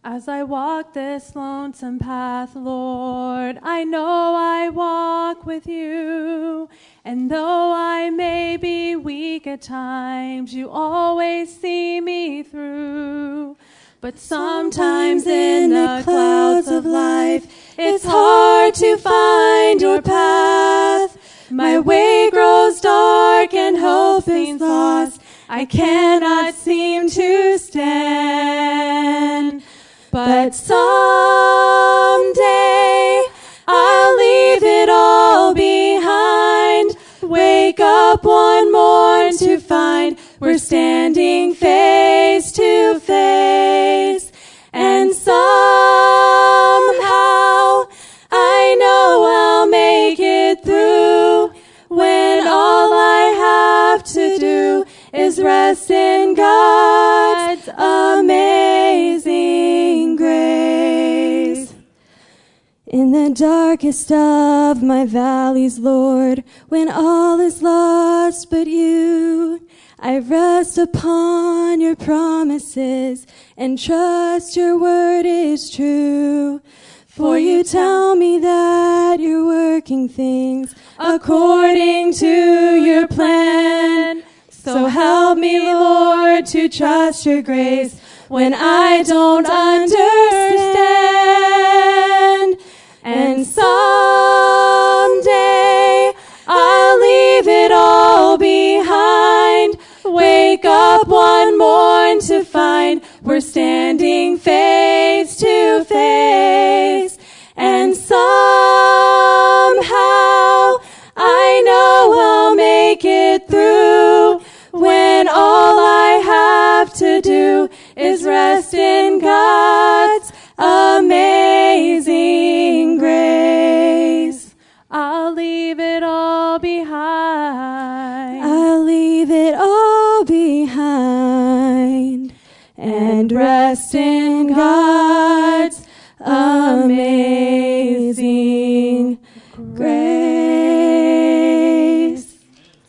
As I walk this lonesome path, Lord, I know I walk with you. And though I may be weak at times, you always see me through. But sometimes in the clouds of life, it's hard to find your path. My way grows dark and hope is lost. I cannot seem to stand. But someday I'll leave it all behind. Wake up one morn to find we're standing face to face. And somehow I know I'll make it through when all I have to do is rest in God's amazing grace. In the darkest of my valleys, Lord, when all is lost but you, I rest upon your promises and trust your word is true. For you tell me that you're working things according to your plan. So help me, Lord, to trust your grace when I don't understand. And someday I'll leave it all behind. Wake up one morn to find we're standing face to face. And somehow I know I'll make it through when all I have to do is rest in God's amazing grace. I'll leave it all behind. I'll leave it all behind and rest in God's amazing grace.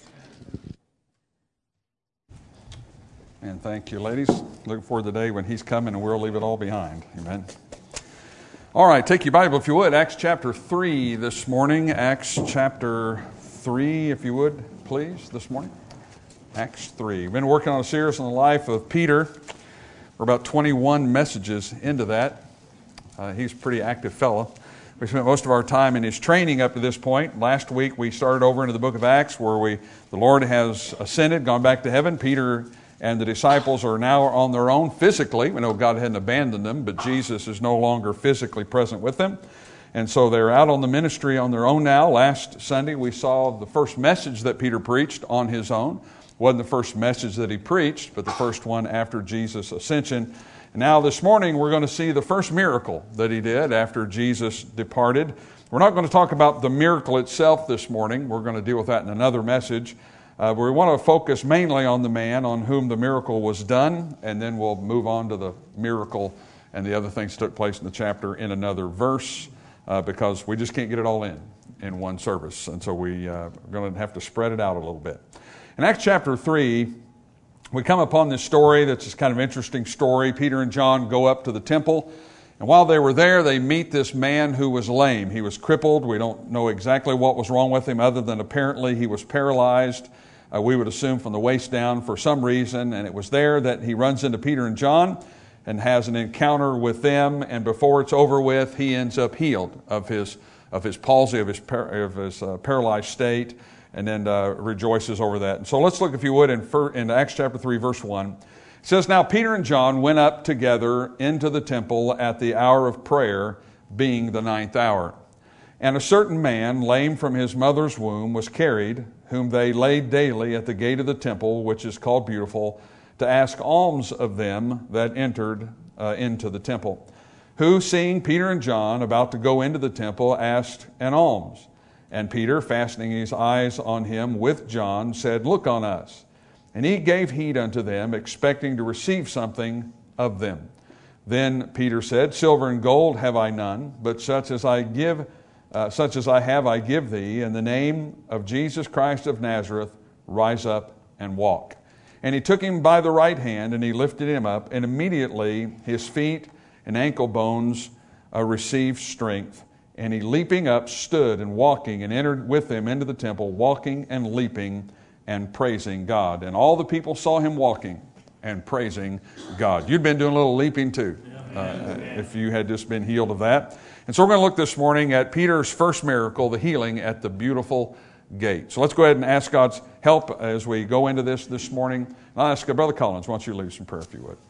And thank you, ladies. Looking forward to the day when he's coming and we'll leave it all behind. Amen. All right, take your Bible, if you would. Acts chapter 3 this morning. Acts chapter 3, if you would, please, this morning. Acts 3. We've been working on a series on the life of Peter. We're about 21 messages into that. He's a pretty active fellow. We spent most of our time in his training up to this point. Last week we started over into the book of Acts where the Lord has ascended, gone back to heaven. Peter and the disciples are now on their own physically. We know God hadn't abandoned them, but Jesus is no longer physically present with them. And so they're out on the ministry on their own now. Last Sunday we saw the first message that Peter preached on his own. It wasn't the first message that he preached, but the first one after Jesus' ascension. And now this morning we're going to see the first miracle that he did after Jesus departed. We're not going to talk about the miracle itself this morning. We're going to deal with that in another message. We want to focus mainly on the man on whom the miracle was done, and then we'll move on to the miracle and the other things that took place in the chapter in another verse, because we just can't get it all in one service. And so we're going to have to spread it out a little bit. In Acts chapter 3, we come upon this story that's just kind of interesting story. Peter and John go up to the temple, and while they were there, they meet this man who was lame. He was crippled. We don't know exactly what was wrong with him other than apparently he was paralyzed. We would assume from the waist down for some reason, and it was there that he runs into Peter and John and has an encounter with them, and before it's over with, he ends up healed of his palsy, of his paralyzed state, and then rejoices over that. And so let's look, if you would, in Acts chapter 3, verse 1. It says, "Now Peter and John went up together into the temple at the hour of prayer, being the 9th hour. And a certain man, lame from his mother's womb, was carried, whom they laid daily at the gate of the temple, which is called Beautiful, to ask alms of them that entered into the temple. Who, seeing Peter and John about to go into the temple, asked an alms. And Peter, fastening his eyes on him with John, said, Look on us. And he gave heed unto them, expecting to receive something of them. Then Peter said, Silver and gold have I none, but such as I have I give thee. In the name of Jesus Christ of Nazareth, rise up and walk. And he took him by the right hand, and he lifted him up, and immediately his feet and ankle bones received strength. And he, leaping up, stood and walking, and entered with them into the temple, walking and leaping and praising God. And all the people saw him walking and praising God. You'd been doing a little leaping too, if you had just been healed of that. And so we're going to look this morning at Peter's first miracle, the healing at the beautiful gate. So let's go ahead and ask God's help as we go into this morning. And I'll ask Brother Collins, why don't you lead us in prayer if you would.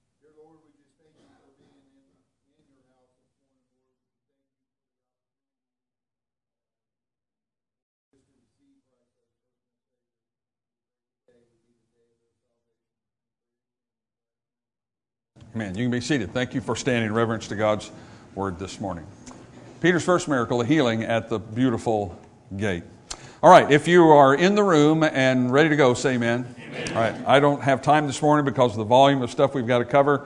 Amen. You can be seated. Thank you for standing in reverence to God's word this morning. Peter's first miracle, the healing at the beautiful gate. All right, if you are in the room and ready to go, say amen. Amen. All right, I don't have time this morning because of the volume of stuff we've got to cover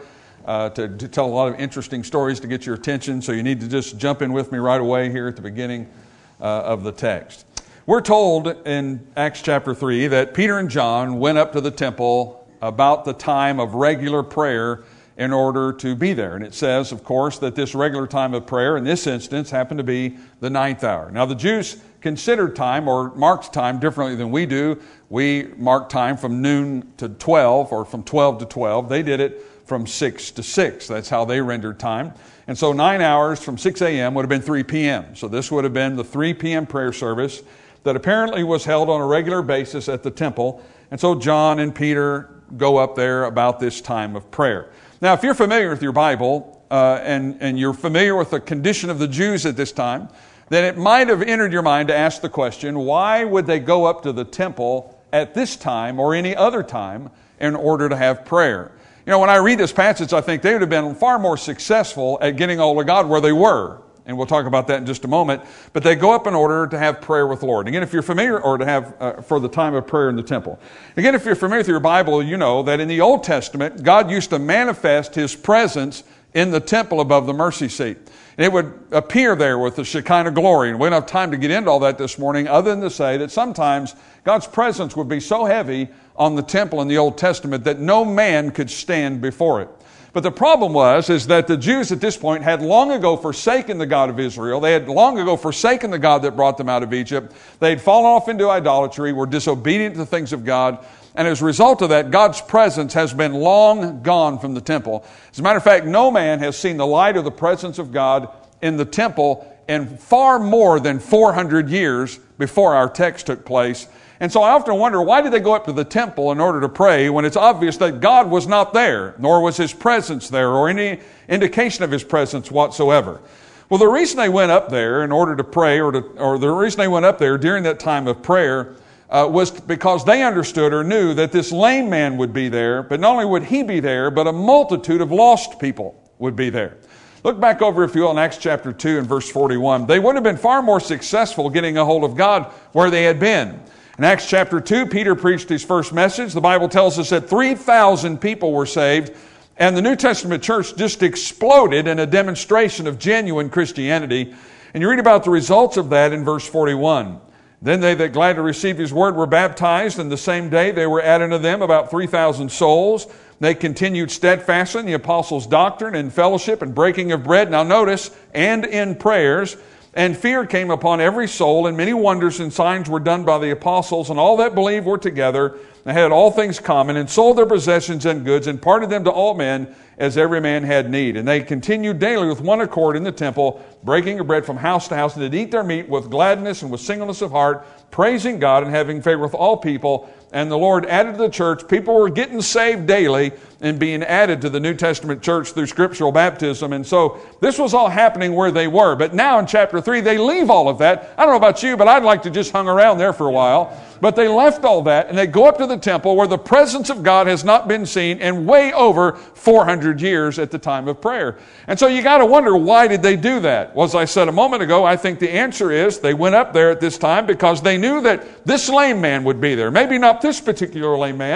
to tell a lot of interesting stories to get your attention, so you need to just jump in with me right away here at the beginning of the text. We're told in Acts chapter 3 that Peter and John went up to the temple about the time of regular prayer in order to be there. And it says, of course, that this regular time of prayer in this instance happened to be the 9th hour. Now, the Jews considered time or marked time differently than we do. We mark time from noon to 12 or from 12 to 12. They did it from 6 to 6. That's how they rendered time. And so 9 hours from 6 a.m. would have been 3 p.m. So this would have been the 3 p.m. prayer service that apparently was held on a regular basis at the temple. And so John and Peter go up there about this time of prayer. Now, if you're familiar with your Bible and you're familiar with the condition of the Jews at this time, then it might have entered your mind to ask the question, why would they go up to the temple at this time or any other time in order to have prayer? You know, when I read this passage, I think they would have been far more successful at getting hold of God where they were. And we'll talk about that in just a moment. But they go up in order to have prayer with the Lord. Again, if you're familiar, or to have for the time of prayer in the temple. Again, if you're familiar with your Bible, you know that in the Old Testament, God used to manifest His presence in the temple above the mercy seat. And it would appear there with the Shekinah glory. And we don't have time to get into all that this morning, other than to say that sometimes God's presence would be so heavy on the temple in the Old Testament that no man could stand before it. But the problem is that the Jews at this point had long ago forsaken the God of Israel. They had long ago forsaken the God that brought them out of Egypt. They had fallen off into idolatry, were disobedient to the things of God. And as a result of that, God's presence has been long gone from the temple. As a matter of fact, no man has seen the light of the presence of God in the temple in far more than 400 years before our text took place. And so I often wonder, why did they go up to the temple in order to pray when it's obvious that God was not there, nor was His presence there, or any indication of His presence whatsoever? Well, the reason they went up there in order to pray, or the reason they went up there during that time of prayer, was because they understood or knew that this lame man would be there, but not only would he be there, but a multitude of lost people would be there. Look back over, if you will, in Acts chapter 2 and verse 41. They would have been far more successful getting a hold of God where they had been. In Acts chapter 2, Peter preached his first message. The Bible tells us that 3,000 people were saved, and the New Testament church just exploded in a demonstration of genuine Christianity. And you read about the results of that in verse 41. Then they that gladly received His word were baptized, and the same day they were added to them about 3,000 souls. They continued steadfast in the apostles' doctrine and fellowship and breaking of bread. Now notice, and in prayers. And fear came upon every soul, and many wonders and signs were done by the apostles, and all that believed were together, and had all things common, and sold their possessions and goods, and parted them to all men, as every man had need. And they continued daily with one accord in the temple, breaking of bread from house to house, and did eat their meat with gladness and with singleness of heart, praising God and having favor with all people. And the Lord added to the church. People were getting saved daily and being added to the New Testament church through scriptural baptism. And so this was all happening where they were. But now in chapter 3, they leave all of that. I don't know about you, but I'd like to just hang around there for a while. But they left all that, and they go up to the temple where the presence of God has not been seen in way over 400 years at the time of prayer. And so you got to wonder, why did they do that? Well, as I said a moment ago, I think the answer is they went up there at this time because they knew that this lame man would be there. Maybe not this particular lame man,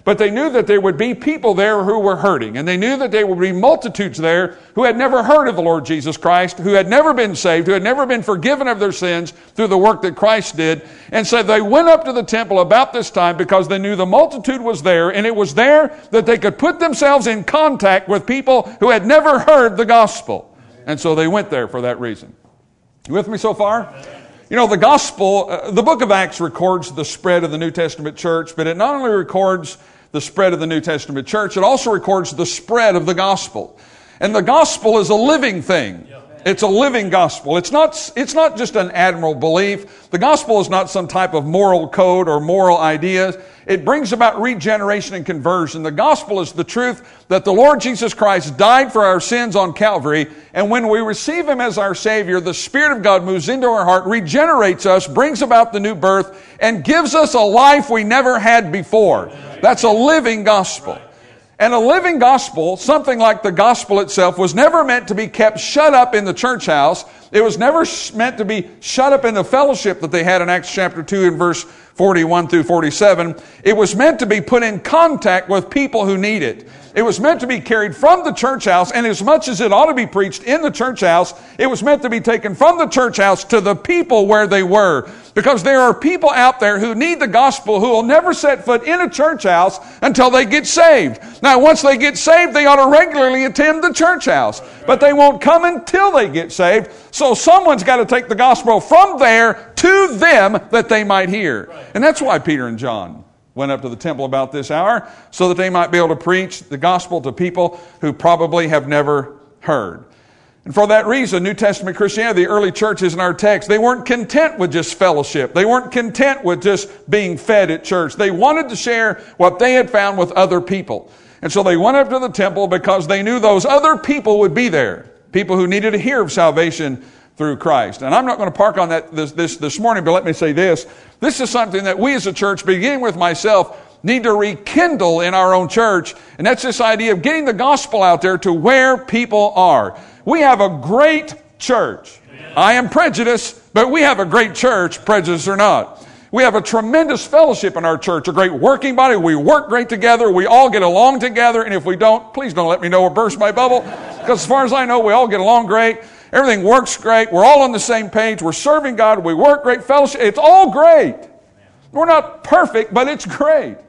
But they knew that there would be people there who were hurting. And they knew that there would be multitudes there who had never heard of the Lord Jesus Christ, who had never been saved, who had never been forgiven of their sins through the work that Christ did. And so they went up to the temple about this time because they knew the multitude was there. And it was there that they could put themselves in contact with people who had never heard the gospel. And so they went there for that reason. You with me so far? You know, the gospel, the book of Acts records the spread of the New Testament church, but it not only records the spread of the New Testament church, it also records the spread of the gospel. And the gospel is a living thing. It's a living gospel. It's not just an admirable belief. The gospel is not some type of moral code or moral ideas. It brings about regeneration and conversion. The gospel is the truth that the Lord Jesus Christ died for our sins on Calvary, and when we receive Him as our Savior, the Spirit of God moves into our heart, regenerates us, brings about the new birth, and gives us a life we never had before. That's a living gospel. And a living gospel, something like the gospel itself, was never meant to be kept shut up in the church house. It was never meant to be shut up in the fellowship that they had in Acts chapter 2 and verse 41 through 47. It was meant to be put in contact with people who need it. It was meant to be carried from the church house, and as much as it ought to be preached in the church house, it was meant to be taken from the church house to the people where they were. Because there are people out there who need the gospel who will never set foot in a church house until they get saved. Now, once they get saved, they ought to regularly attend the church house. But they won't come until they get saved. So someone's got to take the gospel from there to them that they might hear. And that's why Peter and John went up to the temple about this hour, so that they might be able to preach the gospel to people who probably have never heard. And for that reason, New Testament Christianity, the early churches in our text, they weren't content with just fellowship. They weren't content with just being fed at church. They wanted to share what they had found with other people. And so they went up to the temple because they knew those other people would be there. People who needed to hear of salvation through Christ. And I'm not going to park on that this morning, but let me say this. This is something that we as a church, beginning with myself, need to rekindle in our own church. And that's this idea of getting the gospel out there to where people are. We have a great church. I am prejudiced, but we have a great church, prejudice or not. We have a tremendous fellowship in our church, a great working body. We work great together. We all get along together. And if we don't, please don't let me know or burst my bubble. Because as far as I know, we all get along great. Everything works great. We're all on the same page. We're serving God. We work great. Fellowship. It's all great. We're not perfect, but it's great.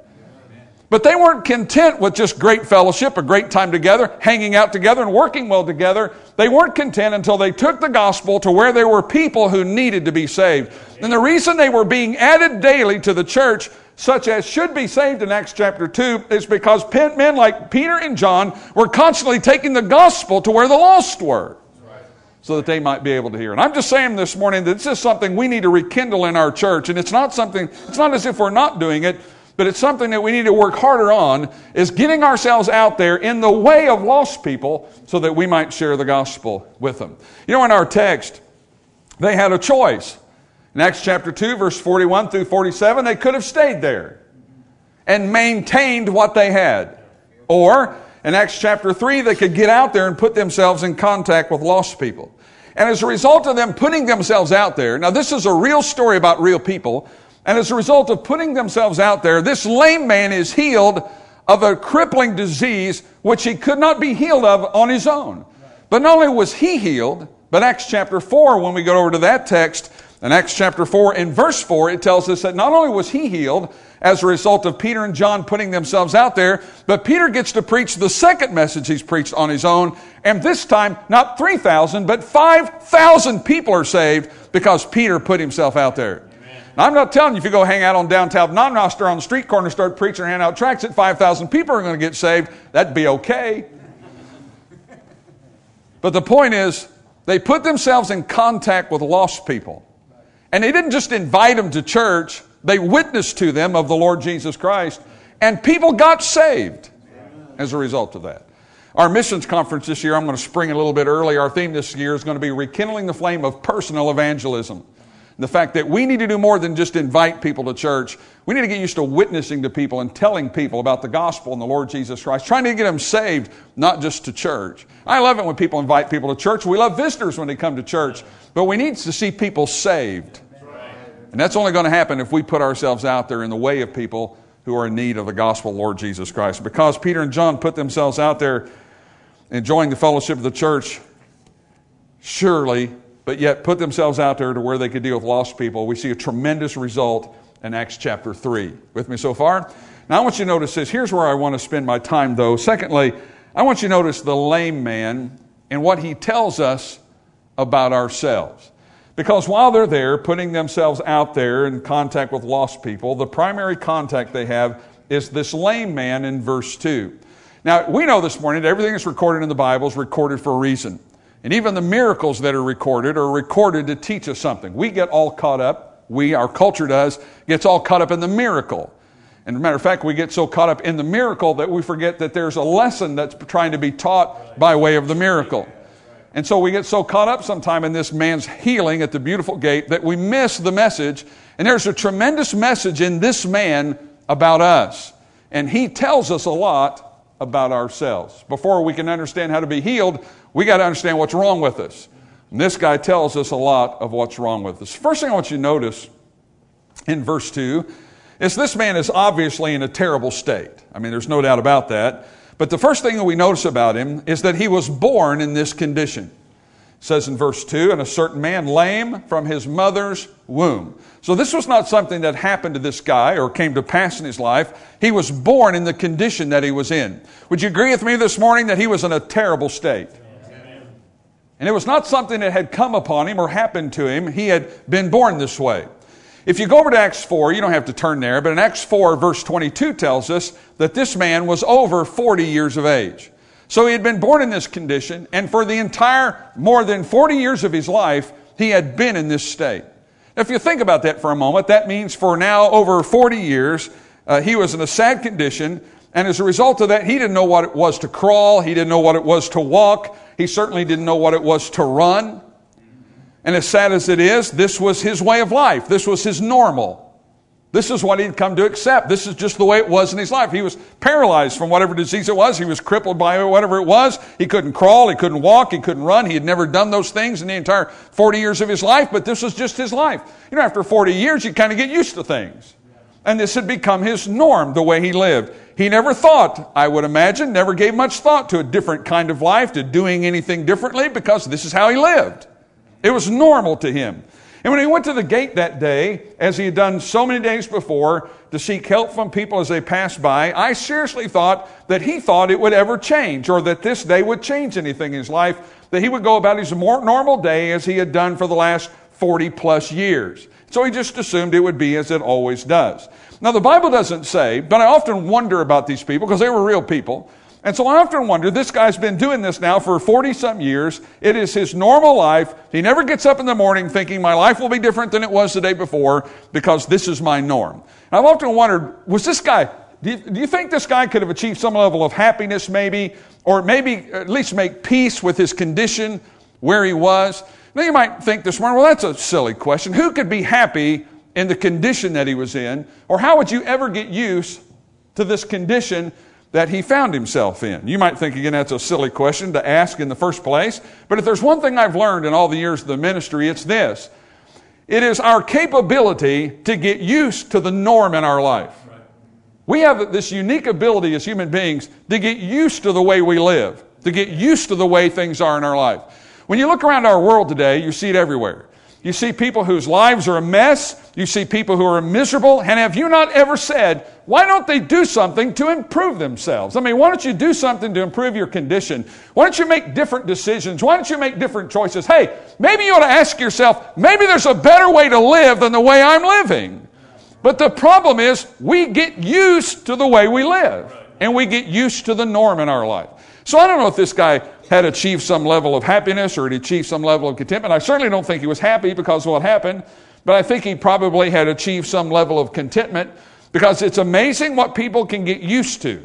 But they weren't content with just great fellowship, a great time together, hanging out together and working well together. They weren't content until they took the gospel to where there were people who needed to be saved. And the reason they were being added daily to the church, such as should be saved in Acts chapter 2, is because men like Peter and John were constantly taking the gospel to where the lost were, so that they might be able to hear. And I'm just saying this morning that this is something we need to rekindle in our church. And it's not as if we're not doing it, but it's something that we need to work harder on, is getting ourselves out there in the way of lost people so that we might share the gospel with them. You know, in our text, they had a choice. In Acts chapter 2, verse 41 through 47, they could have stayed there and maintained what they had. Or, in Acts chapter 3, they could get out there and put themselves in contact with lost people. And as a result of them putting themselves out there, now this is a real story about real people, and as a result of putting themselves out there, this lame man is healed of a crippling disease which he could not be healed of on his own. But not only was he healed, but Acts chapter 4, when we go over to that text, in Acts chapter 4, in verse 4, it tells us that not only was he healed as a result of Peter and John putting themselves out there, but Peter gets to preach the second message he's preached on his own, and this time, not 3,000, but 5,000 people are saved because Peter put himself out there. Now, I'm not telling you if you go hang out on downtown Non-Noster on the street corner and start preaching and hand out tracts that 5,000 people are going to get saved. That'd be okay. But the point is, they put themselves in contact with lost people. And they didn't just invite them to church. They witnessed to them of the Lord Jesus Christ. And people got saved as a result of that. Our missions conference this year, I'm going to spring a little bit early. Our theme this year is going to be rekindling the flame of personal evangelism. The fact that we need to do more than just invite people to church. We need to get used to witnessing to people and telling people about the gospel and the Lord Jesus Christ. Trying to get them saved, not just to church. I love it when people invite people to church. We love visitors when they come to church. But we need to see people saved. And that's only going to happen if we put ourselves out there in the way of people who are in need of the gospel of Lord Jesus Christ. Because Peter and John put themselves out there enjoying the fellowship of the church, surely, but yet put themselves out there to where they could deal with lost people, we see a tremendous result in Acts chapter 3. With me so far? Now I want you to notice this. Here's where I want to spend my time though. Secondly, I want you to notice the lame man and what he tells us about ourselves. Because while they're there, putting themselves out there in contact with lost people, the primary contact they have is this lame man in verse 2. Now, we know this morning that everything that's recorded in the Bible is recorded for a reason. And even the miracles that are recorded to teach us something. We get all caught up, our culture gets all caught up in the miracle. And as a matter of fact, we get so caught up in the miracle that we forget that there's a lesson that's trying to be taught by way of the miracle. And so we get so caught up sometime in this man's healing at the beautiful gate that we miss the message. And there's a tremendous message in this man about us. And he tells us a lot about ourselves. Before we can understand how to be healed, we got to understand what's wrong with us. And this guy tells us a lot of what's wrong with us. First thing I want you to notice in verse 2 is this man is obviously in a terrible state. I mean, there's no doubt about that. But the first thing that we notice about him is that he was born in this condition. It says in verse 2, and a certain man lame from his mother's womb. So this was not something that happened to this guy or came to pass in his life. He was born in the condition that he was in. Would you agree with me this morning that he was in a terrible state? Amen. And it was not something that had come upon him or happened to him. He had been born this way. If you go over to Acts 4, you don't have to turn there, but in Acts 4, verse 22 tells us that this man was over 40 years of age. So he had been born in this condition, and for the entire more than 40 years of his life, he had been in this state. Now, if you think about that for a moment, that means for now over 40 years, he was in a sad condition, and as a result of that, he didn't know what it was to crawl, he didn't know what it was to walk, he certainly didn't know what it was to run. And as sad as it is, this was his way of life. This was his normal. This is what he'd come to accept. This is just the way it was in his life. He was paralyzed from whatever disease it was. He was crippled by whatever it was. He couldn't crawl. He couldn't walk. He couldn't run. He had never done those things in the entire 40 years of his life, but this was just his life. You know, after 40 years, you kind of get used to things. And this had become his norm, the way he lived. He never thought, I would imagine, never gave much thought to a different kind of life, to doing anything differently, because this is how he lived. It was normal to him. And when he went to the gate that day, as he had done so many days before, to seek help from people as they passed by, I seriously thought that he thought it would ever change, or that this day would change anything in his life, that he would go about his more normal day as he had done for the last 40 plus years. So he just assumed it would be as it always does. Now the Bible doesn't say, but I often wonder about these people, because they were real people. And so I often wonder, this guy's been doing this now for 40-some years. It is his normal life. He never gets up in the morning thinking, my life will be different than it was the day before, because this is my norm. And I've often wondered, was this guy, do you think this guy could have achieved some level of happiness maybe, or maybe at least make peace with his condition where he was? Now you might think this morning, well, that's a silly question. Who could be happy in the condition that he was in? Or how would you ever get used to this condition that he found himself in? You might think, again, that's a silly question to ask in the first place. But if there's one thing I've learned in all the years of the ministry, it's this. It is our capability to get used to the norm in our life. Right. We have this unique ability as human beings to get used to the way we live, to get used to the way things are in our life. When you look around our world today, you see it everywhere. You see people whose lives are a mess. You see people who are miserable. And have you not ever said, why don't they do something to improve themselves? I mean, why don't you do something to improve your condition? Why don't you make different decisions? Why don't you make different choices? Hey, maybe you ought to ask yourself, maybe there's a better way to live than the way I'm living. But the problem is, we get used to the way we live. And we get used to the norm in our life. So I don't know if this guy had achieved some level of happiness or had achieved some level of contentment. I certainly don't think he was happy because of what happened, but I think he probably had achieved some level of contentment, because it's amazing what people can get used to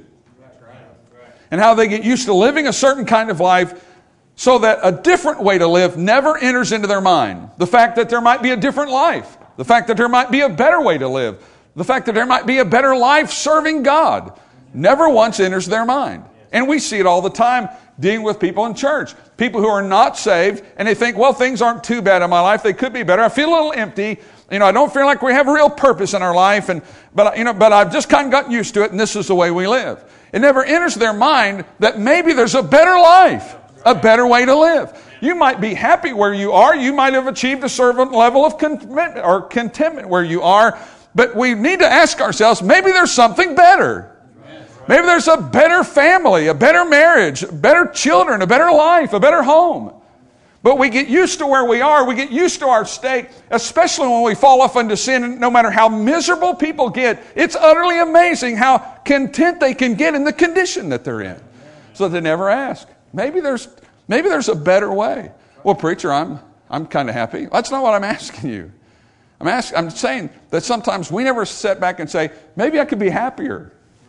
and how they get used to living a certain kind of life so that a different way to live never enters into their mind. The fact that there might be a different life, the fact that there might be a better way to live, the fact that there might be a better life serving God never once enters their mind. And we see it all the time dealing with people in church. People who are not saved, and they think, well, things aren't too bad in my life. They could be better. I feel a little empty. I don't feel like we have a real purpose in our life, but I've just kind of gotten used to it, and this is the way we live. It never enters their mind that maybe there's a better life, a better way to live. You might be happy where you are. You might have achieved a certain level of commitment or contentment where you are, but we need to ask ourselves, maybe there's something better. Maybe there's a better family, a better marriage, better children, a better life, a better home. But we get used to where we are. We get used to our state, especially when we fall off into sin. And no matter how miserable people get, it's utterly amazing how content they can get in the condition that they're in. So they never ask. Maybe there's a better way. Well, preacher, I'm kind of happy. That's not what I'm asking you. I'm saying that sometimes we never sit back and say, maybe I could be happier.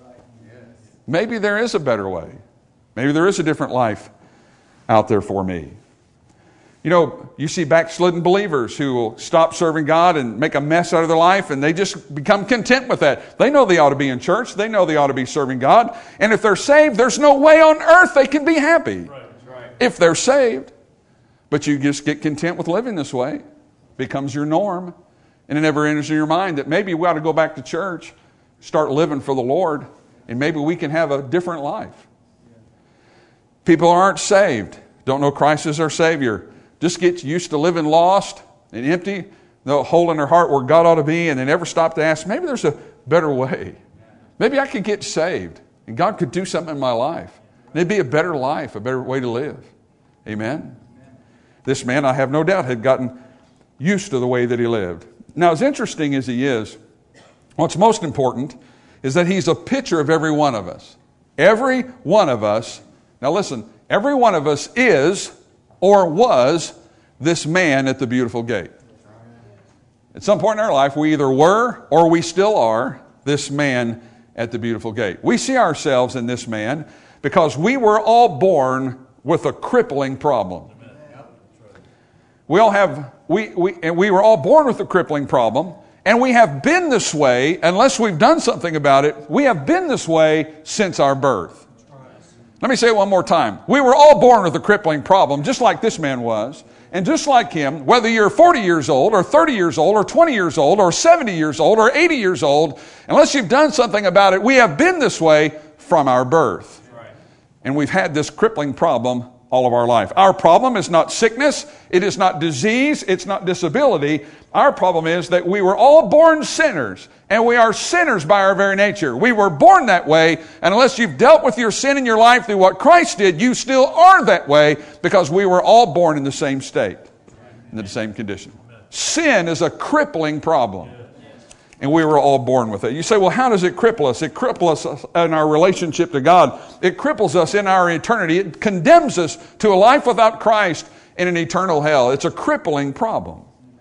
Maybe there is a better way. Maybe there is a different life out there for me. You see backslidden believers who will stop serving God and make a mess out of their life, and they just become content with that. They know they ought to be in church. They know they ought to be serving God. And if they're saved, there's no way on earth they can be happy if they're saved. But you just get content with living this way. It becomes your norm. And it never enters in your mind that maybe we ought to go back to church, start living for the Lord, and maybe we can have a different life. People aren't saved, don't know Christ as their Savior, just get used to living lost and empty, no hole in their heart where God ought to be, and they never stop to ask, maybe there's a better way. Maybe I could get saved, and God could do something in my life. And it'd be a better life, a better way to live. Amen? This man, I have no doubt, had gotten used to the way that he lived. Now, as interesting as he is, what's most important is that he's a picture of every one of us. Every one of us, now listen, every one of us is or was this man at the beautiful gate. At some point in our life, we either were or we still are this man at the beautiful gate. We see ourselves in this man because we were all born with a crippling problem. We were all born with a crippling problem. And we have been this way, unless we've done something about it, we have been this way since our birth. Let me say it one more time. We were all born with a crippling problem, just like this man was. And just like him, whether you're 40 years old, or 30 years old, or 20 years old, or 70 years old, or 80 years old, unless you've done something about it, we have been this way from our birth. And we've had this crippling problem all of our life. Our problem is not sickness, it is not disease, it's not disability. Our problem is that we were all born sinners, and we are sinners by our very nature. We were born that way, and unless you've dealt with your sin in your life through what Christ did, you still are that way because we were all born in the same state, in the same condition. Sin is a crippling problem. And we were all born with it. You say, well, how does it cripple us? It cripples us in our relationship to God. It cripples us in our eternity. It condemns us to a life without Christ in an eternal hell. It's a crippling problem.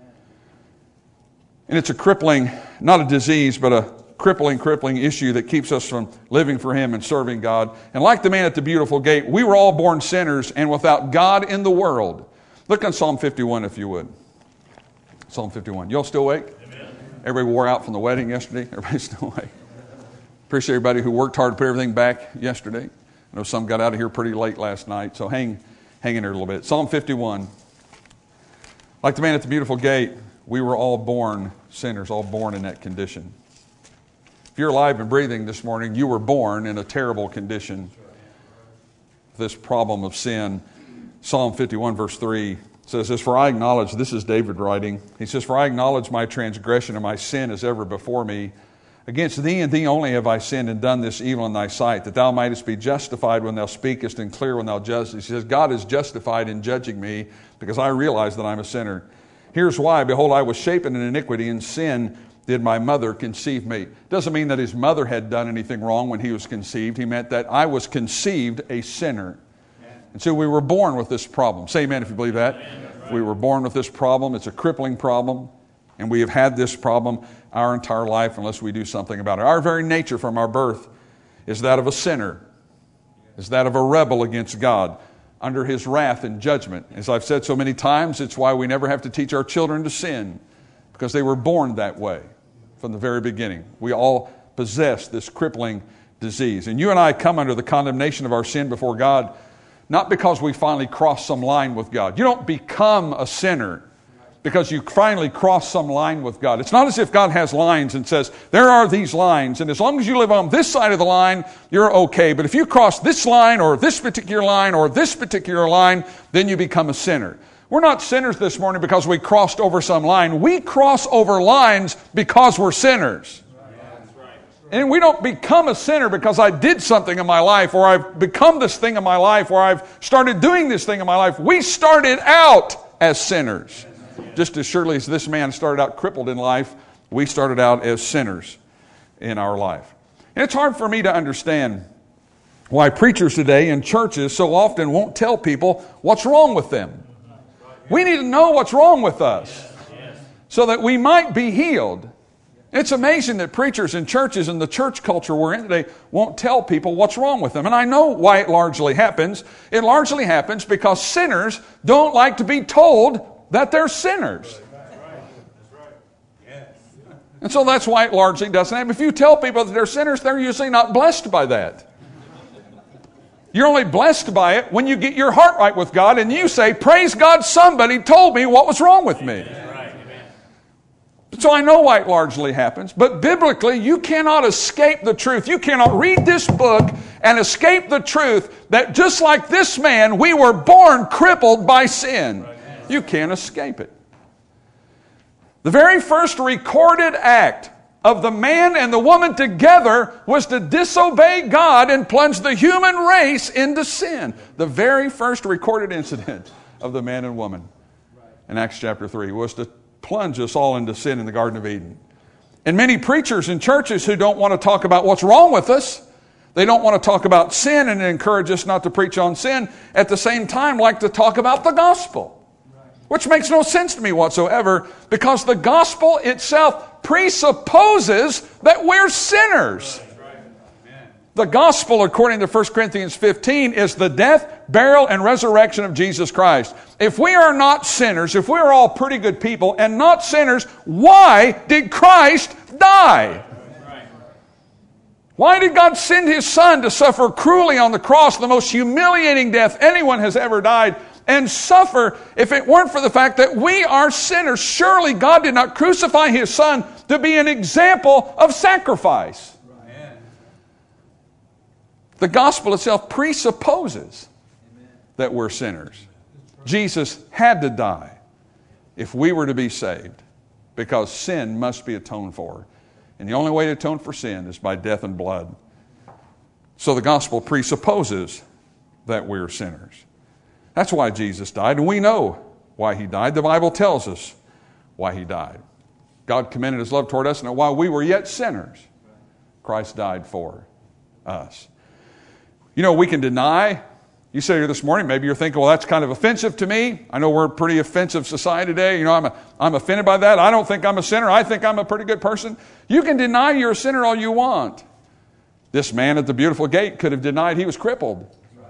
And it's a crippling, not a disease, but a crippling issue that keeps us from living for Him and serving God. And like the man at the beautiful gate, we were all born sinners and without God in the world. Look on Psalm 51 if you would. Psalm 51. You all still awake? Everybody wore out from the wedding yesterday. Everybody's still awake. Appreciate everybody who worked hard to put everything back yesterday. I know some got out of here pretty late last night, so hang in there a little bit. Psalm 51. Like the man at the beautiful gate, we were all born sinners, all born in that condition. If you're alive and breathing this morning, you were born in a terrible condition. This problem of sin. Psalm 51 verse 3 says this, for I acknowledge, this is David writing, he says, for I acknowledge my transgression and my sin is ever before me. Against thee and thee only have I sinned and done this evil in thy sight, that thou mightest be justified when thou speakest and clear when thou judgest. He says, God is justified in judging me because I realize that I'm a sinner. Here's why, behold, I was shapen in iniquity, in sin did my mother conceive me. Doesn't mean that his mother had done anything wrong when he was conceived. He meant that I was conceived a sinner. And so we were born with this problem. Say amen if you believe that. We were born with this problem. It's a crippling problem. And we have had this problem our entire life unless we do something about it. Our very nature from our birth is that of a sinner. Is that of a rebel against God under His wrath and judgment. As I've said so many times, it's why we never have to teach our children to sin. Because they were born that way from the very beginning. We all possess this crippling disease. And you and I come under the condemnation of our sin before God not because we finally crossed some line with God. You don't become a sinner. because you finally cross some line with God. It's not as if God has lines and says, there are these lines, and as long as you live on this side of the line, you're okay. But if you cross this line or this particular line or this particular line, then you become a sinner. We're not sinners this morning because we crossed over some line. We cross over lines because we're sinners. And we don't become a sinner because I did something in my life, or I've become this thing in my life, or I've started doing this thing in my life. We started out as sinners. Just as surely as this man started out crippled in life, we started out as sinners in our life. And it's hard for me to understand why preachers today in churches so often won't tell people what's wrong with them. We need to know what's wrong with us so that we might be healed. It's amazing that preachers in churches and the church culture we're in today won't tell people what's wrong with them. And I know why it largely happens. It largely happens because sinners don't like to be told that they're sinners. And so that's why it largely doesn't happen. If you tell people that they're sinners, they're usually not blessed by that. You're only blessed by it when you get your heart right with God and you say, praise God, somebody told me what was wrong with me. So I know why it largely happens. But biblically, you cannot escape the truth. You cannot read this book and escape the truth that just like this man, we were born crippled by sin. You can't escape it. The very first recorded act of the man and the woman together was to disobey God and plunge the human race into sin. The very first recorded incident of the man and woman in Acts chapter 3 was to plunge us all into sin in the Garden of Eden. And many preachers in churches who don't want to talk about what's wrong with us, they don't want to talk about sin and encourage us not to preach on sin, at the same time like to talk about the gospel, which makes no sense to me whatsoever, because the gospel itself presupposes that we're sinners. The gospel, according to 1 Corinthians 15, is the death, burial, and resurrection of Jesus Christ. If we are not sinners, if we are all pretty good people and not sinners, why did Christ die? Why did God send His Son to suffer cruelly on the cross, the most humiliating death anyone has ever died, and suffer if it weren't for the fact that we are sinners? Surely God did not crucify His Son to be an example of sacrifice. The gospel itself presupposes that we're sinners. Jesus had to die if we were to be saved, because sin must be atoned for. And the only way to atone for sin is by death and blood. So the gospel presupposes that we're sinners. That's why Jesus died, and we know why He died. The Bible tells us why He died. God commended His love toward us, and while we were yet sinners, Christ died for us. You know, we can deny. You sit here this morning, maybe you're thinking, well, that's kind of offensive to me. I know we're a pretty offensive society today. You know, I'm offended by that. I don't think I'm a sinner. I think I'm a pretty good person. You can deny you're a sinner all you want. This man at the beautiful gate could have denied he was crippled.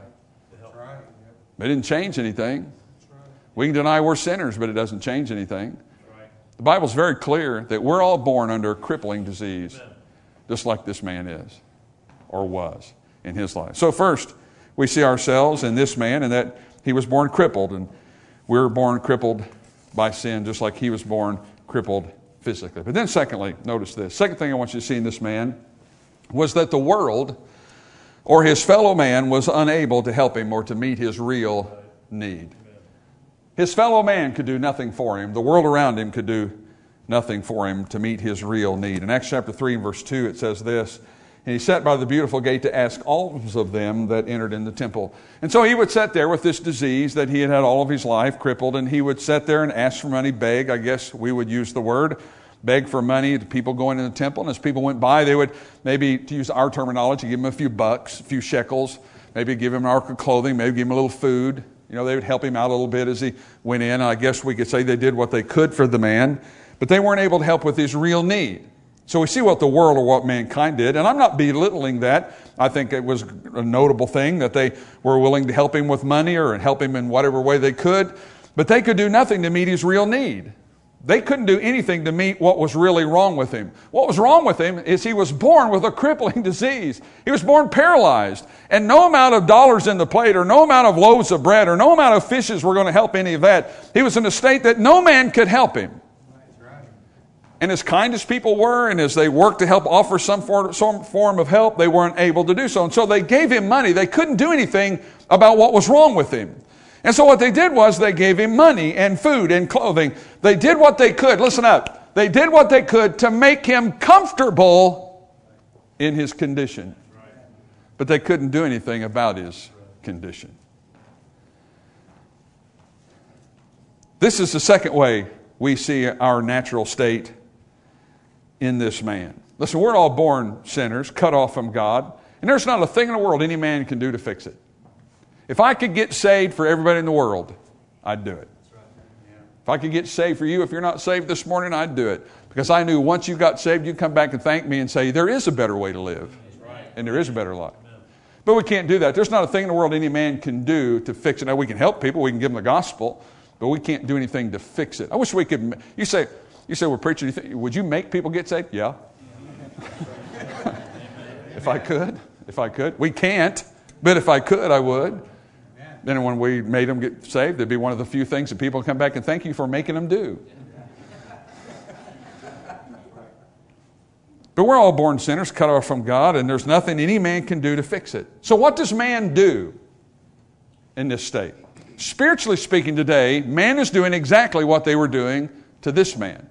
It didn't change anything. We can deny we're sinners, but it doesn't change anything. The Bible's very clear that we're all born under a crippling disease, just like this man is, or was in his life. So first, we see ourselves in this man, and that he was born crippled, and we're born crippled by sin, just like he was born crippled physically. But then secondly, notice this. Second thing I want you to see in this man was that the world, or his fellow man, was unable to help him or to meet his real need. His fellow man could do nothing for him. The world around him could do nothing for him to meet his real need. In Acts chapter 3 and verse 2, it says this: and he sat by the beautiful gate to ask alms of them that entered in the temple. And so he would sit there with this disease that he had had all of his life, crippled, and he would sit there and ask for money, beg, I guess we would use the word, beg for money to people going in the temple. And as people went by, they would maybe, to use our terminology, give him a few bucks, a few shekels, maybe give him an article of clothing, maybe give him a little food. You know, they would help him out a little bit as he went in. I guess we could say they did what they could for the man, but they weren't able to help with his real need. So we see what the world or what mankind did, and I'm not belittling that. I think it was a notable thing that they were willing to help him with money or help him in whatever way they could, but they could do nothing to meet his real need. they couldn't do anything to meet what was really wrong with him. What was wrong with him is he was born with a crippling disease. He was born paralyzed. And no amount of dollars in the plate or no amount of loaves of bread or no amount of fishes were going to help any of that. He was in a state that no man could help him. And as kind as people were and as they worked to help offer some form of help, they weren't able to do so. And so they gave him money. They couldn't do anything about what was wrong with him. And so what they did was they gave him money and food and clothing. They did what they could. Listen up. They did what they could to make him comfortable in his condition. But they couldn't do anything about his condition. This is the second way we see our natural state in this man. Listen, we're all born sinners, cut off from God, and there's not a thing in the world any man can do to fix it. If I could get saved for everybody in the world, I'd do it. If I could get saved for you, if you're not saved this morning, I'd do it. Because I knew once you got saved, you'd come back and thank me and say, there is a better way to live. And there is a better life. But we can't do that. There's not a thing in the world any man can do to fix it. Now, we can help people. We can give them the gospel. But we can't do anything to fix it. I wish we could. You say, well, preacher, would you make people get saved? Yeah. If I could. We can't. But if I could, I would. Then when we made them get saved, it'd be one of the few things that people come back and thank you for making them do. But we're all born sinners, cut off from God, and there's nothing any man can do to fix it. So what does man do in this state? Spiritually speaking today, man is doing exactly what they were doing to this man.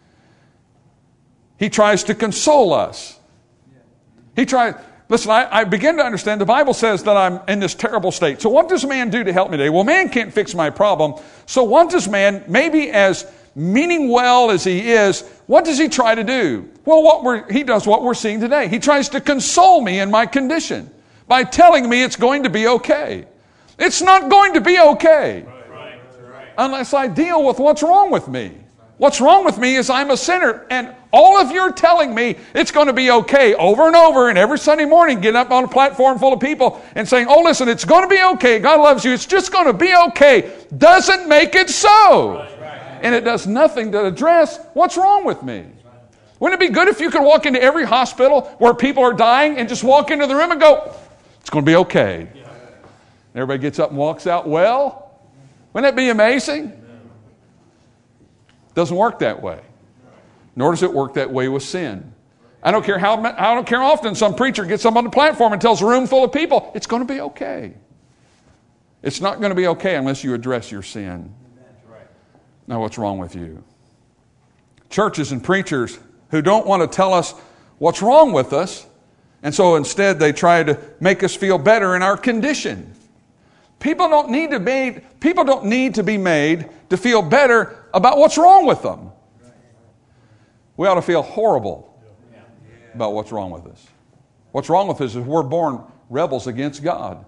He tries to console us. Listen, I begin to understand the Bible says that I'm in this terrible state. So what does man do to help me today? Well, man can't fix my problem. So what does man, maybe as meaning well as he is, what does he try to do? Well, he does what we're seeing today. He tries to console me in my condition by telling me it's going to be okay. It's not going to be okay unless I deal with what's wrong with me. What's wrong with me is I'm a sinner, and all of you are telling me it's going to be okay over and over, and every Sunday morning getting up on a platform full of people and saying, oh, listen, it's going to be okay. God loves you. It's just going to be okay. Doesn't make it so. And it does nothing to address what's wrong with me. Wouldn't it be good if you could walk into every hospital where people are dying and just walk into the room and go, it's going to be okay. And everybody gets up and walks out well? Wouldn't that be amazing? Doesn't work that way. Nor does it work that way with sin. I don't care how often some preacher gets up on the platform and tells a room full of people, it's going to be okay. It's not going to be okay unless you address your sin. Now, what's wrong with you? Churches and preachers who don't want to tell us what's wrong with us, and so instead they try to make us feel better in our condition. People don't need to be made to feel better about what's wrong with them. We ought to feel horrible about what's wrong with us. What's wrong with us is we're born rebels against God,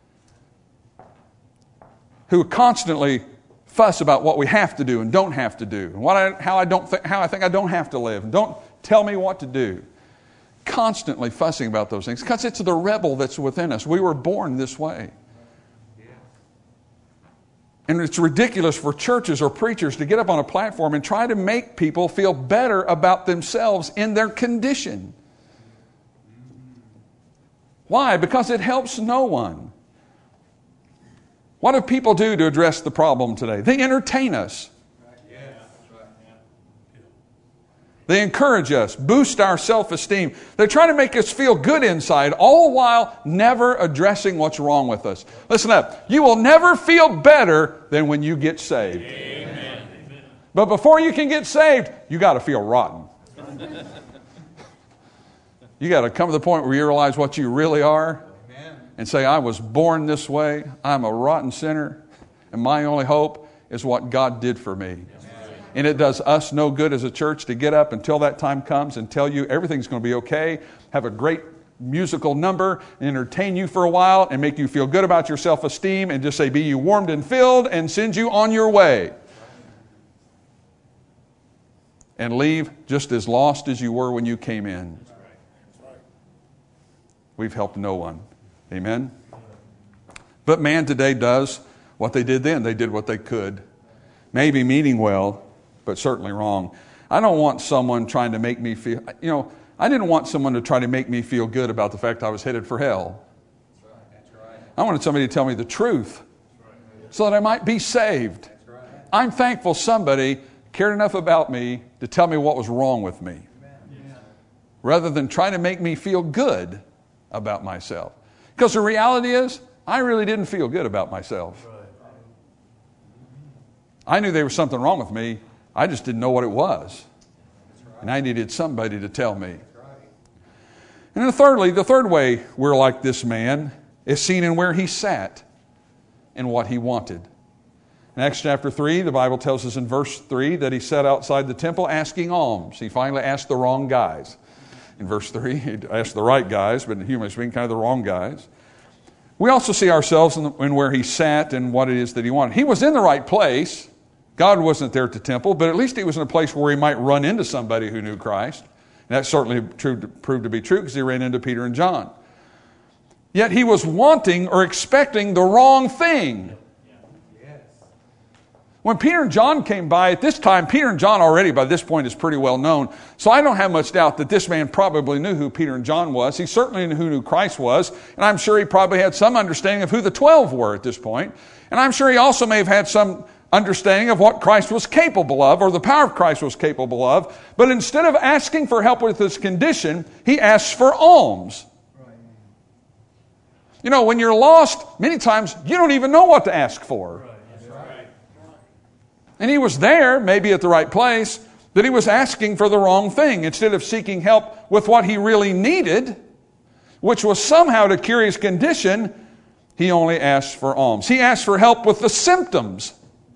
who constantly fuss about what we have to do and don't have to do, and how I think I don't have to live, and don't tell me what to do. Constantly fussing about those things because it's the rebel that's within us. We were born this way. And it's ridiculous for churches or preachers to get up on a platform and try to make people feel better about themselves in their condition. Why? Because it helps no one. What do people do to address the problem today? They entertain us. They encourage us, boost our self-esteem. They try to make us feel good inside, all while never addressing what's wrong with us. Listen up. You will never feel better than when you get saved. Amen. But before you can get saved, you got to feel rotten. You got to come to the point where you realize what you really are and say, I was born this way. I'm a rotten sinner, and my only hope is what God did for me. And it does us no good as a church to get up until that time comes and tell you everything's going to be okay, have a great musical number, and entertain you for a while and make you feel good about your self-esteem and just say, be you warmed and filled, and send you on your way. And leave just as lost as you were when you came in. We've helped no one. Amen? But man today does what they did then. They did what they could. Maybe meaning well, but certainly wrong. I don't want someone trying to make me feel, I didn't want someone to try to make me feel good about the fact I was headed for hell. I wanted somebody to tell me the truth so that I might be saved. I'm thankful somebody cared enough about me to tell me what was wrong with me, rather than trying to make me feel good about myself. Because the reality is, I really didn't feel good about myself. I knew there was something wrong with me. I just didn't know what it was. And I needed somebody to tell me. And then thirdly, the third way we're like this man is seen in where he sat and what he wanted. In Acts chapter 3, the Bible tells us in verse 3 that he sat outside the temple asking alms. He finally asked the wrong guys. In verse 3, he asked the right guys, but in human speaking, kind of the wrong guys. We also see ourselves in where he sat and what it is that he wanted. He was in the right place. God wasn't there at the temple, but at least he was in a place where he might run into somebody who knew Christ. And that certainly proved to be true because he ran into Peter and John. Yet he was wanting or expecting the wrong thing. When Peter and John came by, at this time, Peter and John already by this point is pretty well known. So I don't have much doubt that this man probably knew who Peter and John was. He certainly knew who Christ was. And I'm sure he probably had some understanding of who the 12 were at this point. And I'm sure he also may have had some understanding of what Christ was capable of, or the power of Christ was capable of. But instead of asking for help with his condition, he asks for alms. When you're lost, many times you don't even know what to ask for. And he was there, maybe at the right place, but he was asking for the wrong thing. Instead of seeking help with what he really needed, which was somehow to cure his condition, he only asked for alms. He asked for help with the symptoms,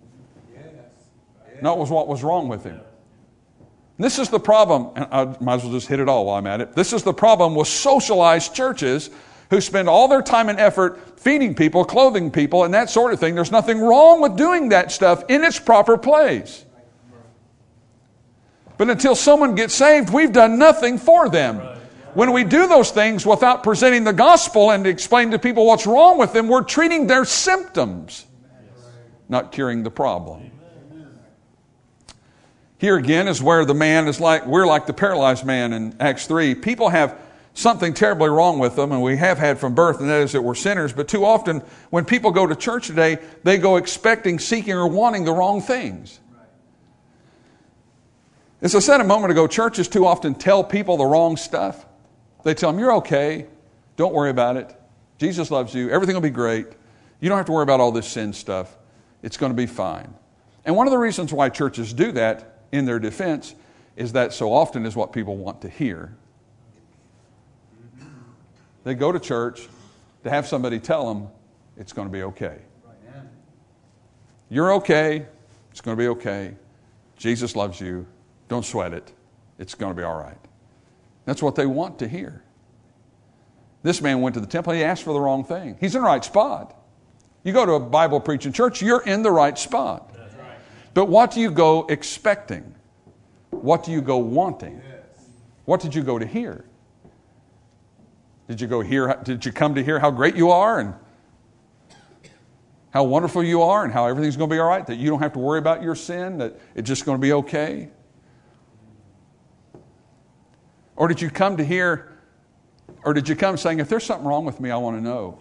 not with what was wrong with him. And this is the problem, and I might as well just hit it all while I'm at it. This is the problem with socialized churches who spend all their time and effort feeding people, clothing people, and that sort of thing. There's nothing wrong with doing that stuff in its proper place. But until someone gets saved, we've done nothing for them. When we do those things without presenting the gospel and explaining to people what's wrong with them, we're treating their symptoms, not curing the problem. Here again is where the man is we're like the paralyzed man in Acts 3. People have something terribly wrong with them, and we have had from birth, and that is that we're sinners. But too often, when people go to church today, they go expecting, seeking, or wanting the wrong things. As I said a moment ago, churches too often tell people the wrong stuff. They tell them, you're okay. Don't worry about it. Jesus loves you. Everything will be great. You don't have to worry about all this sin stuff. It's going to be fine. And one of the reasons why churches do that, in their defense, is that so often is what people want to hear. They go to church to have somebody tell them it's going to be okay. You're okay. It's going to be okay. Jesus loves you. Don't sweat it. It's going to be all right. That's what they want to hear. This man went to the temple. He asked for the wrong thing. He's in the right spot. You go to a Bible preaching church, you're in the right spot. That's right. But what do you go expecting? What do you go wanting? What did you go to hear? Did you come to hear how great you are and how wonderful you are and how everything's going to be all right, that you don't have to worry about your sin, that it's just going to be okay? Or did you come to hear, or did you come saying, if there's something wrong with me, I want to know?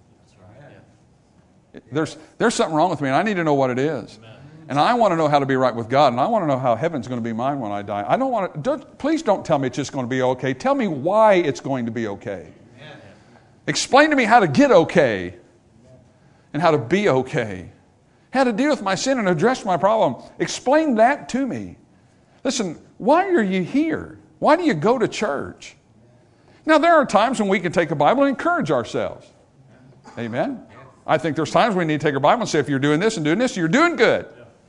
There's something wrong with me and I need to know what it is. And I want to know how to be right with God, and I want to know how heaven's going to be mine when I die. Please don't tell me it's just going to be okay. Tell me why it's going to be okay. Explain to me how to get okay and how to be okay. How to deal with my sin and address my problem. Explain that to me. Listen, why are you here? Why do you go to church? Now, there are times when we can take a Bible and encourage ourselves. Amen? I think there's times we need to take our Bible and say, if you're doing this and doing this, you're doing good.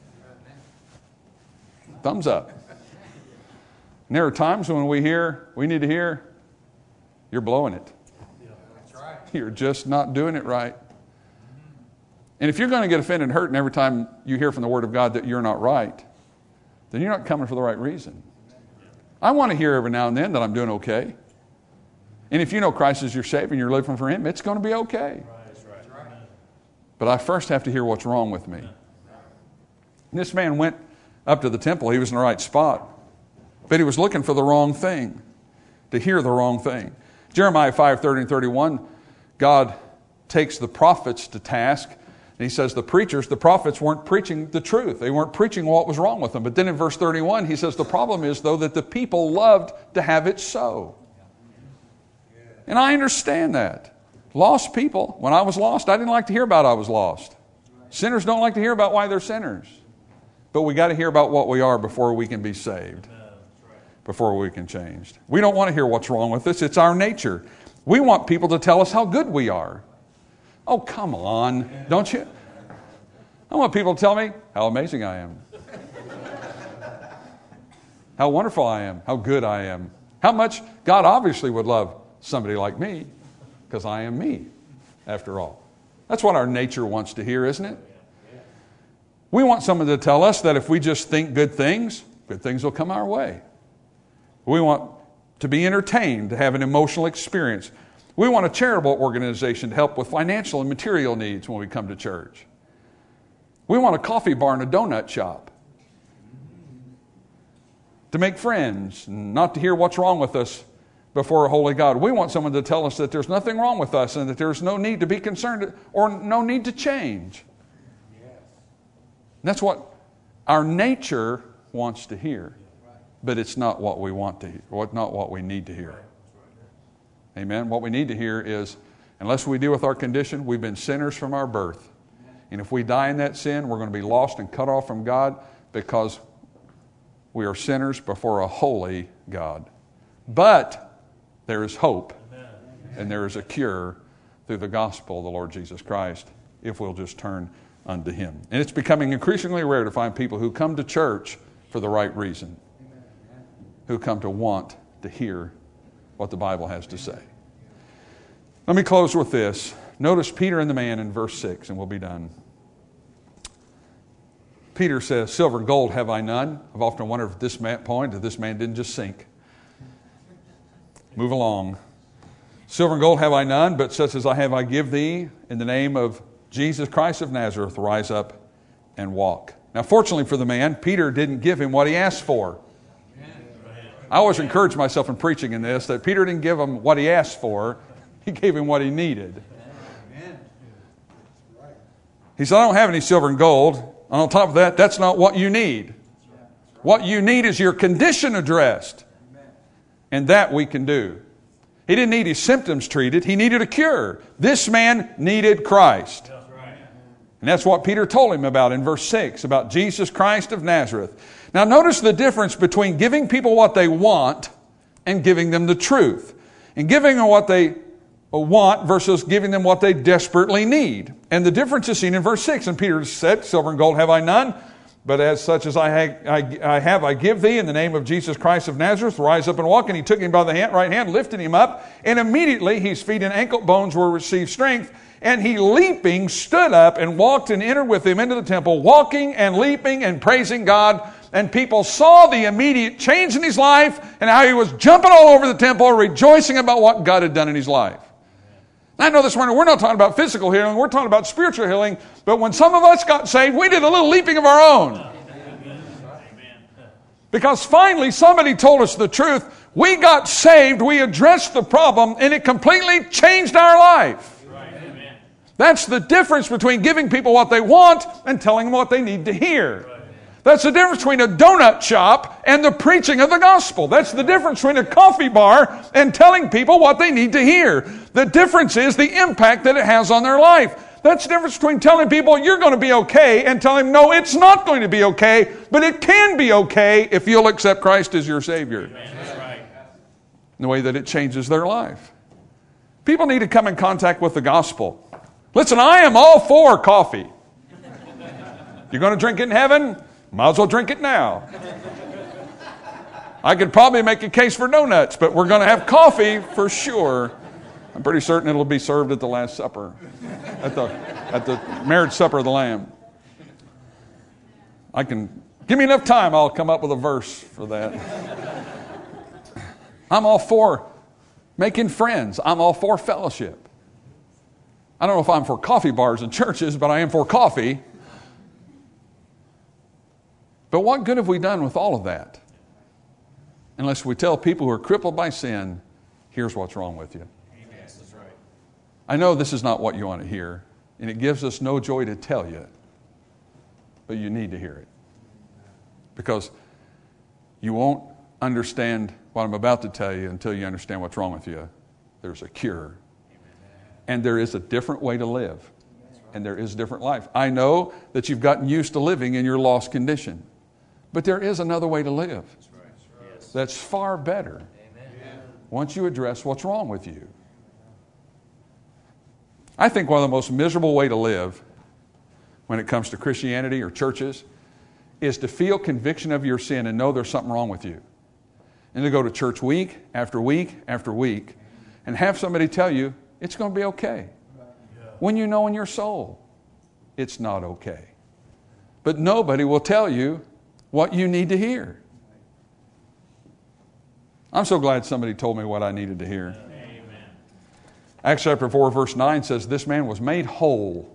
Thumbs up. And there are times when we need to hear, you're blowing it. That's right. You're just not doing it right. And if you're going to get offended and hurt every time you hear from the Word of God that you're not right, then you're not coming for the right reason. I want to hear every now and then that I'm doing okay. And if you know Christ is your Savior and you're living for Him, it's going to be okay. But I first have to hear what's wrong with me. And this man went up to the temple. He was in the right spot. But he was looking for the wrong thing, to hear the wrong thing. Jeremiah 5:30 and 31, God takes the prophets to task. And he says the prophets weren't preaching the truth. They weren't preaching what was wrong with them. But then in verse 31, he says the problem is, though, that the people loved to have it so. And I understand that. Lost people, when I was lost, I didn't like to hear about I was lost. Sinners don't like to hear about why they're sinners. But we got to hear about what we are before we can be saved, before we can change. We don't want to hear what's wrong with us. It's our nature. We want people to tell us how good we are. Oh, come on, don't you? I want people to tell me how amazing I am, how wonderful I am, how good I am, how much God obviously would love somebody like me, because I am me, after all. That's what our nature wants to hear, isn't it? We want someone to tell us that if we just think good things will come our way. We want to be entertained, to have an emotional experience. We want a charitable organization to help with financial and material needs when we come to church. We want a coffee bar and a donut shop to make friends, and not to hear what's wrong with us before a holy God. We want someone to tell us that there's nothing wrong with us and that there's no need to be concerned or no need to change. And that's what our nature wants to hear, but it's not what we want to hear, not what we need to hear. Amen. What we need to hear is, unless we deal with our condition, we've been sinners from our birth. And if we die in that sin, we're going to be lost and cut off from God because we are sinners before a holy God. But there is hope, and there is a cure through the gospel of the Lord Jesus Christ if we'll just turn unto Him. And it's becoming increasingly rare to find people who come to church for the right reason, who come to want to hear what the Bible has to say. Let me close with this. Notice Peter and the man in verse 6, and we'll be done. Peter says, "Silver and gold have I none." I've often wondered at this point that this man didn't just sink. Move along. "Silver and gold have I none, but such as I have I give thee. In the name of Jesus Christ of Nazareth, rise up and walk." Now, fortunately for the man, Peter didn't give him what he asked for. I always encourage myself in preaching in this, that Peter didn't give him what he asked for. He gave him what he needed. He said, "I don't have any silver and gold." And on top of that, that's not what you need. What you need is your condition addressed. And that we can do. He didn't need his symptoms treated. He needed a cure. This man needed Christ. And that's what Peter told him about in verse 6, about Jesus Christ of Nazareth. Now notice the difference between giving people what they want and giving them the truth. And giving them what they want versus giving them what they desperately need. And the difference is seen in verse 6. And Peter said, "Silver and gold have I none, but as such as I have, I give thee. In the name of Jesus Christ of Nazareth, rise up and walk." And he took him by the right hand, lifted him up, and immediately his feet and ankle bones were received strength. And he, leaping, stood up and walked and entered with him into the temple, walking and leaping and praising God. And people saw the immediate change in his life and how he was jumping all over the temple, rejoicing about what God had done in his life. I know this morning we're not talking about physical healing, we're talking about spiritual healing. But when some of us got saved, we did a little leaping of our own. Because finally somebody told us the truth. We got saved, we addressed the problem, and it completely changed our life. That's the difference between giving people what they want and telling them what they need to hear. That's the difference between a donut shop and the preaching of the gospel. That's the difference between a coffee bar and telling people what they need to hear. The difference is the impact that it has on their life. That's the difference between telling people you're going to be okay and telling them, no, it's not going to be okay, but it can be okay if you'll accept Christ as your Savior. That's right. In the way that it changes their life. People need to come in contact with the gospel. Listen, I am all for coffee. You're going to drink it in heaven? Might as well drink it now. I could probably make a case for donuts, but we're going to have coffee for sure. I'm pretty certain it'll be served at the Last Supper, at the marriage supper of the Lamb. Give me enough time, I'll come up with a verse for that. I'm all for making friends. I'm all for fellowship. I don't know if I'm for coffee bars and churches, but I am for coffee. But what good have we done with all of that? Unless we tell people who are crippled by sin, here's what's wrong with you. Amen. That's right. I know this is not what you want to hear, and it gives us no joy to tell you, but you need to hear it. Because you won't understand what I'm about to tell you until you understand what's wrong with you. There's a cure. And there is a different way to live. And there is a different life. I know that you've gotten used to living in your lost condition. But there is another way to live. That's far better. Once you address what's wrong with you. I think one of the most miserable way to live when it comes to Christianity or churches is to feel conviction of your sin and know there's something wrong with you. And to go to church week after week after week and have somebody tell you it's going to be okay. When you know in your soul it's not okay. But nobody will tell you what you need to hear. I'm so glad somebody told me what I needed to hear. Amen. Acts chapter 4 verse 9 says this man was made whole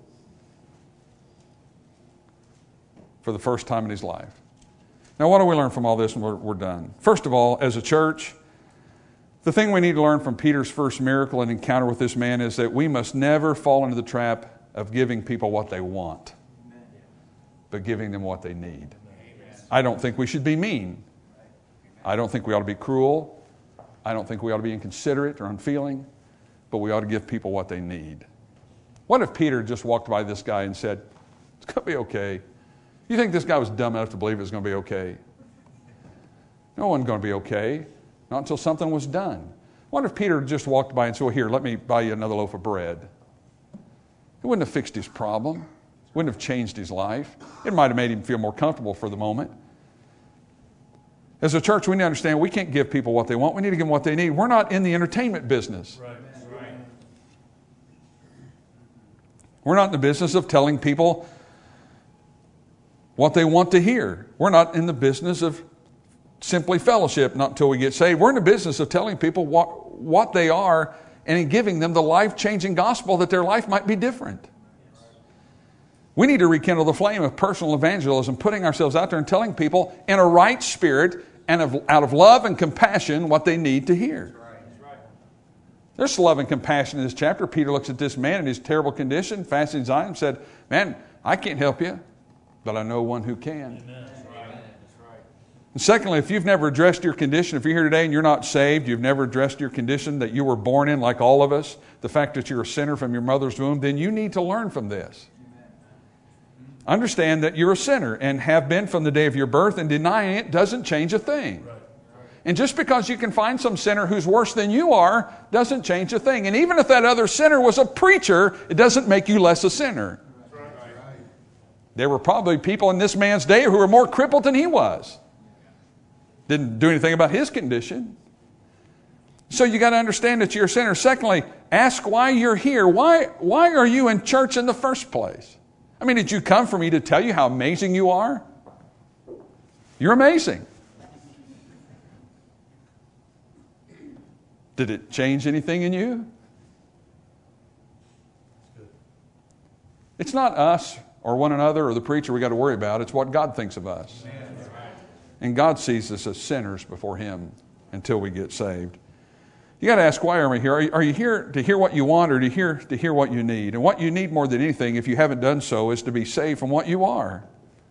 for the first time in his life. Now, what do we learn from all this when we're done? First of all, as a church, the thing we need to learn from Peter's first miracle and encounter with this man is that we must never fall into the trap of giving people what they want, but giving them what they need. I don't think we should be mean. I don't think we ought to be cruel. I don't think we ought to be inconsiderate or unfeeling, but we ought to give people what they need. What if Peter just walked by this guy and said, it's going to be okay? You think this guy was dumb enough to believe it was going to be okay? No one's going to be okay, not until something was done. What if Peter just walked by and said, well, here, let me buy you another loaf of bread? It wouldn't have fixed his problem. It wouldn't have changed his life. It might have made him feel more comfortable for the moment. As a church, we need to understand we can't give people what they want. We need to give them what they need. We're not in the entertainment business. Right. Right. We're not in the business of telling people what they want to hear. We're not in the business of simply fellowship, not until we get saved. We're in the business of telling people what they are and in giving them the life-changing gospel that their life might be different. We need to rekindle the flame of personal evangelism, putting ourselves out there and telling people in a right spirit and out of love and compassion what they need to hear. There's love and compassion in this chapter. Peter looks at this man in his terrible condition, fasting his eyes, and said, man, I can't help you, but I know one who can. Amen. And secondly, if you've never addressed your condition, if you're here today and you're not saved, you've never addressed your condition that you were born in like all of us, the fact that you're a sinner from your mother's womb, then you need to learn from this. Understand that you're a sinner and have been from the day of your birth, and denying it doesn't change a thing. And just because you can find some sinner who's worse than you are doesn't change a thing. And even if that other sinner was a preacher, it doesn't make you less a sinner. There were probably people in this man's day who were more crippled than he was. Didn't do anything about his condition. So you got to understand that you're a sinner. Secondly, ask why you're here. Why are you in church in the first place? I mean, did you come for me to tell you how amazing you are? You're amazing. Did it change anything in you? It's not us or one another or the preacher we got to worry about. It's what God thinks of us. And God sees us as sinners before Him until we get saved. You got to ask, why are we here? Are you here to hear what you want, or to hear what you need? And what you need more than anything, if you haven't done so, is to be saved from what you are.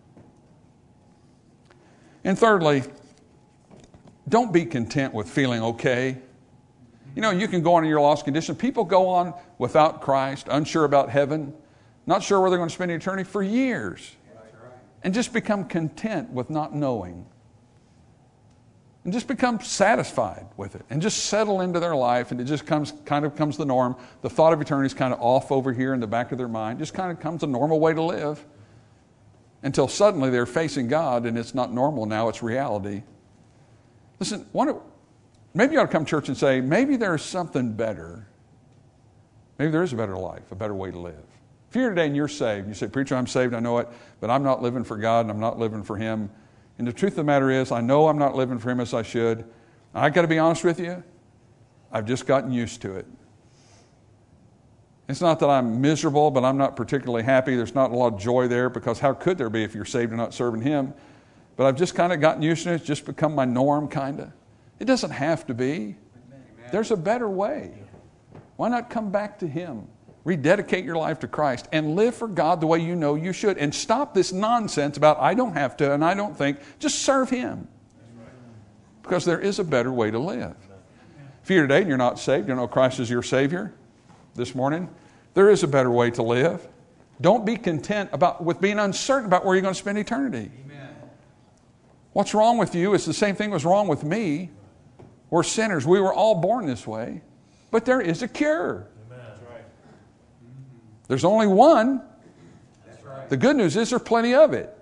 And thirdly, don't be content with feeling okay. You know, you can go on in your lost condition. People go on without Christ, unsure about heaven, not sure where they're going to spend eternity for years, and just become content with not knowing. And just become satisfied with it and just settle into their life, and it just comes the norm. The thought of eternity is kind of off over here in the back of their mind. Just kind of comes a normal way to live until suddenly they're facing God and it's not normal now, it's reality. Listen, maybe you ought to come to church and say, maybe there's something better. Maybe there is a better life, a better way to live. If you're here today and you're saved, you say, preacher, I'm saved, I know it, but I'm not living for God and I'm not living for Him. And the truth of the matter is, I know I'm not living for Him as I should. I got to be honest with you, I've just gotten used to it. It's not that I'm miserable, but I'm not particularly happy. There's not a lot of joy there, because how could there be if you're saved and not serving Him? but I've just kind of gotten used to it. It's just become my norm, kind of. It doesn't have to be. There's a better way. Why not come back to Him? Rededicate your life to Christ and live for God the way you know you should. And stop this nonsense about I don't have to and I don't think. Just serve Him. Because there is a better way to live. If you're here today and you're not saved, you know Christ is your Savior this morning, there is a better way to live. Don't be content with being uncertain about where you're going to spend eternity. Amen. What's wrong with you is the same thing was wrong with me. We're sinners. We were all born this way. But there is a cure. Amen. That's right. There's only one. That's right. The good news is there's plenty of it.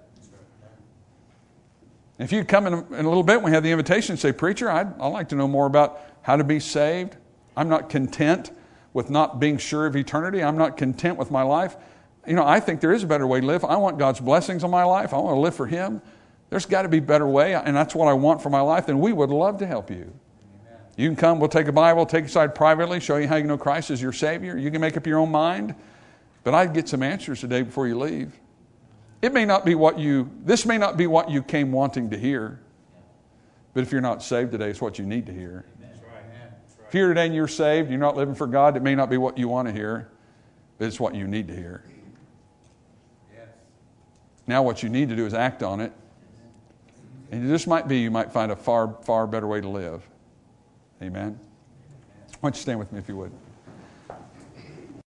If you come in a little bit, we have the invitation and say, Preacher, I'd like to know more about how to be saved. I'm not content with not being sure of eternity. I'm not content with my life. I think there is a better way to live. I want God's blessings on my life. I want to live for Him. There's got to be a better way, and that's what I want for my life, and we would love to help you. Amen. You can come, we'll take a Bible, take you aside privately, show you how you know Christ is your Savior. You can make up your own mind, but I'd get some answers today before you leave. This may not be what you came wanting to hear, but if you're not saved today, it's what you need to hear. That's right. That's right. If you're here today and you're saved, you're not living for God, it may not be what you want to hear, but it's what you need to hear. Yes. Now what you need to do is act on it. And this might be, you might find a far, far better way to live. Amen. Why don't you stand with me if you would.